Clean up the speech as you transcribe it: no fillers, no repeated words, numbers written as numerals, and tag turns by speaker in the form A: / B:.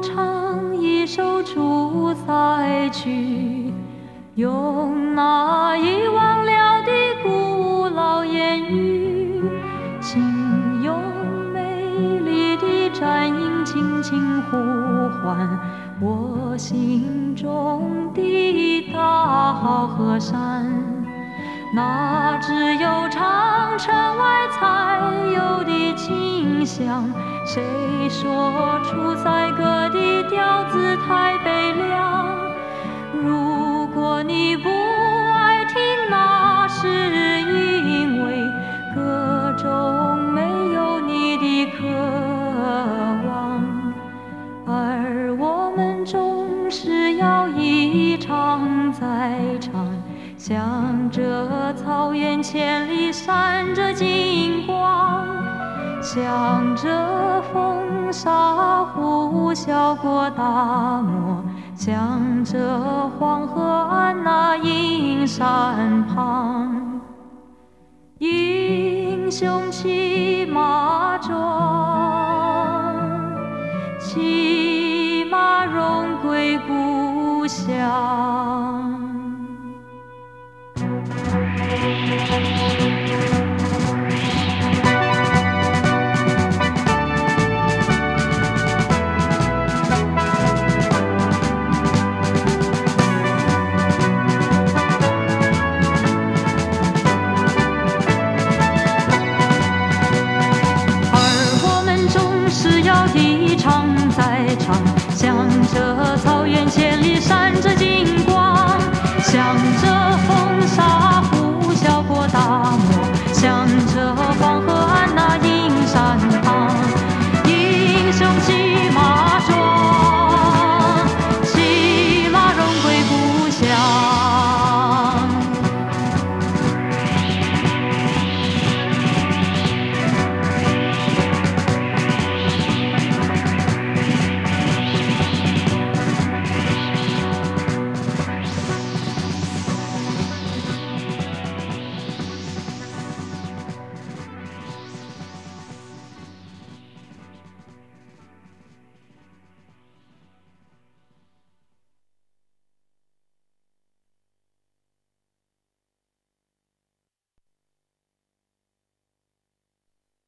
A: 唱一首出塞曲，用那遗忘了的古老言语，请用美丽的战音轻轻呼唤我心中的大河山。那只有长城外才有的清香，谁说出塞歌的调子太悲凉？如果你不爱听，那是因为歌中没有你的渴望，而我们总是要一唱再唱，向着草原千里闪着金光，向着风沙呼啸过大漠，向着黄河岸那阴山旁。英雄骑马壮，骑马荣归故乡。